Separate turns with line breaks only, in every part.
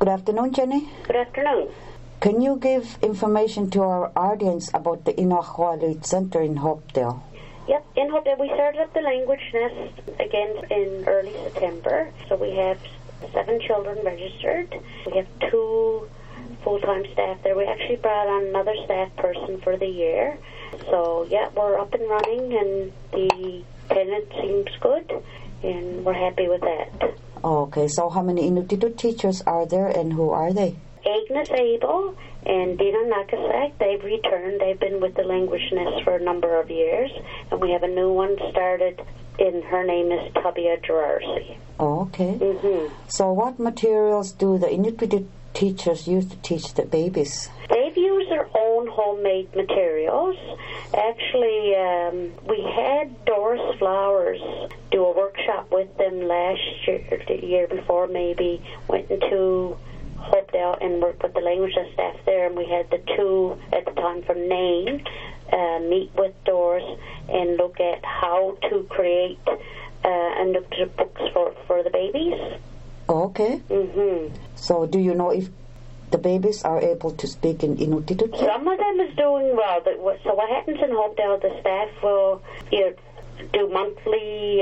Good afternoon, Jenny.
Good afternoon.
Can you give information to our audience about the Inukjualuit Center in Hopedale?
Yep, in Hopedale we started up the language nest again in early September. So we have 7 children registered. We have 2 full-time staff there. We actually brought on another staff person for the year. So yeah, we're up and running and the tenant seems good and we're happy with that.
Okay, so how many Inuktitut teachers are there and who are they?
Agnes Abel and Dina Nakasak, they've returned. They've been with the language nest for a number of years. And we have a new one started, and her name is Tabia Gerarsi.
Okay.
Mm-hmm.
So what materials do the Inuktitut teachers use to teach the babies?
They've used their own homemade materials. Actually, we had Doris Flowers do a workshop with them last year, the year before maybe, went into Hopedale and worked with the language staff there, and we had the 2 at the time from Nain meet with Doris and look at how to create Inuktitut books for the babies.
Okay.
Mm-hmm.
So do you know if the babies are able to speak in Inuktitut?
Some of them is doing well. So what happens in Hopedale, the staff will do monthly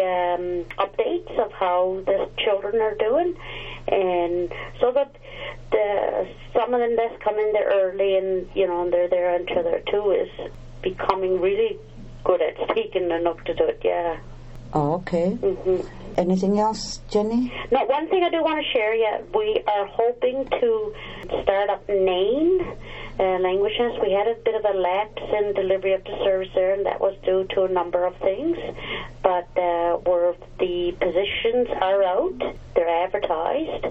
updates of how the children are doing, and so that some of them that's come in there early and and they're there until they're 2 is becoming really good at speaking Inuktitut. Yeah.
Oh, okay.
Mm-hmm.
Anything else, Jenny?
No, one thing I do want to share, we are hoping to start up Nain language nest. We had a bit of a lapse in delivery of the service there, and that was due to a number of things. But where the positions are out, they're advertised,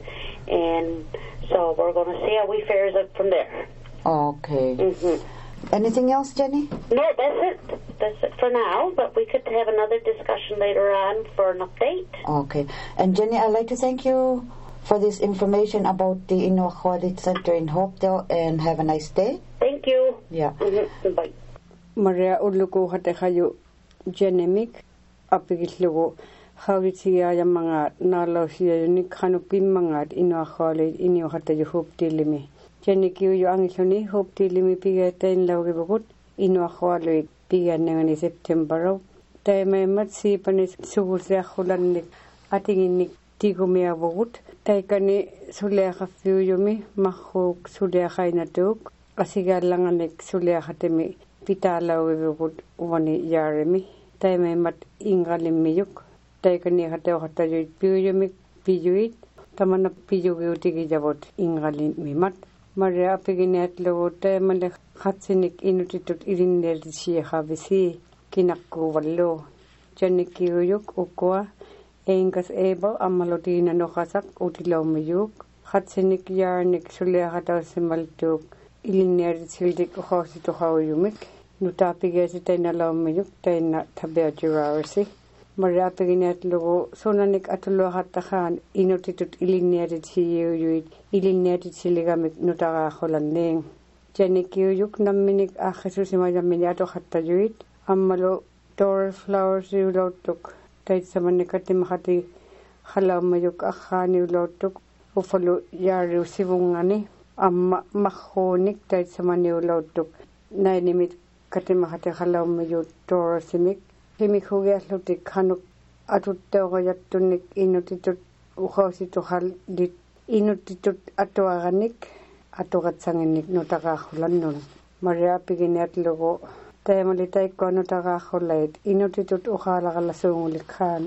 and so we're going to see how we fares up from there.
Okay.
Mm-hmm.
Anything else, Jenny?
No, that's it. That's it for now, but we could have another discussion later on for an update.
Okay. And Jenny, I'd like to thank you for this information about the Inukjualuit Center in Hopedale, and have a nice day.
Thank you.
Yeah.
Mm-hmm. Bye.
Maria uluko hatekayo genemik apigitlugo hawitiya ya mga nalawsiya ni kanupim mga Inukjualuit inyo hatayo Hopedale. Jeniki yo angiloni Hopedale pigatain lawgibugut Inukjualuit piganangani September. Tay may matsi panis subursa khulanik atinginik tigumea bugut. Tay kani sulekha fiyumi mahuk sulekha inatuk asigalanganik sulekha temi pitalawibugut wani yaremi. Tay may mat ingalimiyuk. Tay kani hatayo piyumi piyuit tamana piyugi utigi jabot ingalin mimat. Maria piginet logo tay male khatsinik Inuktitut irinnerisiya khabisi kinakku wallo. Jeniki uyuk ukwa Engas Abel Amalotina Nohasak Utilomiyuk Khatsinik Yarnik Sulehata Simaltuk Iliner Sildik Hosito Hauyumik Nutapigasitana Lomiyuk Taina Tabia Gerarsi Maria Piginet Logo Sonanik Atulohatahan Inuktitut Ilinerit Hiyuit Ilinerit Siligamik Nutara Holanding Jeniki Uyuk Naminik Achesusimaya Minato Hatayuit Amalo Doris Flowers Ulotuk Tait samanikati mahati halamayuk akhani ulotuk ufalo yari usibungani amma mahonik tait samani ulotuk nainimit kati mahati halamayuk dorosimik himik hugaslutik hanuk atutteogayattunik Inuktitut uhausitu halit Inuktitut atuaganik atugatsanginik nutagahulannun Maria piginat logo Taimalitai kono tagaholait Inuktitut uhalagalasungulekhan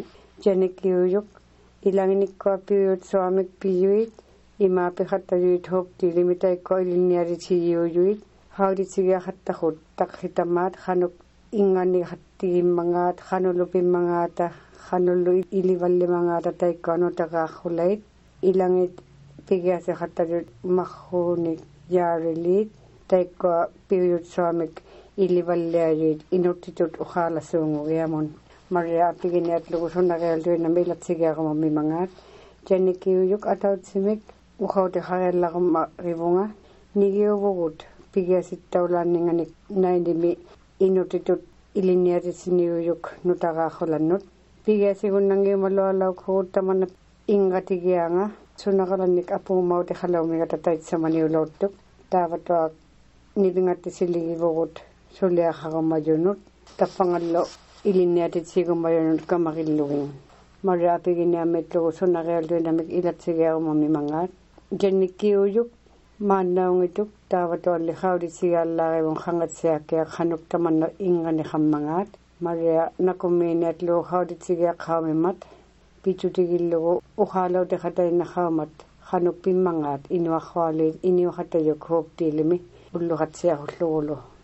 Jeniki ilanginik ko piyut swamik piyuit ima pihatayuit Hopedale limitai ko iliniari chiyuyuit hauritiga hattahut takhitamat hanuk ingani hatti mangat hanulupi mangata hanulu ilivalli mangata tai kono tagaholait ilangit pigase hattayuit mahunik yarilit tai ko piyut swamik Ilivalleajit Inuktitut uhalasung uyamon Maria piginet lugusunagel na milatsiga mi mangat Jeniki uyuk atawtsimik uhaute hagellagum ribunga nigiubugut pigasit tawlaninganik naindimi Inuktitut iliniarisini uyuk nutaga holannut pigasigunangi malalaw khutaman ingatigianga sunaqalanik apumau te khalaumiga tataitsamaniulortuk taavatuaq nilingattisiligivurut suliaqaqamayunut tappangallo ilinniatitsigumajunut kamaqillugin mariapiginiamitlugu sunarialluinamik ilatsigiarumami mangaat jannikkiuyuk maannaungituk taavatualli haulisigaallaaривun qangatsiakkiaq qanuktamanno ingani qammangaat maria nakumiiniatlugu haulisigiaqqaamimat pichutigillugu uqaalauteqatainaqaumat qanukpimmangaat inuaqqualiit iniuqatayuk huuptiilimi ulluqatsiaqullugu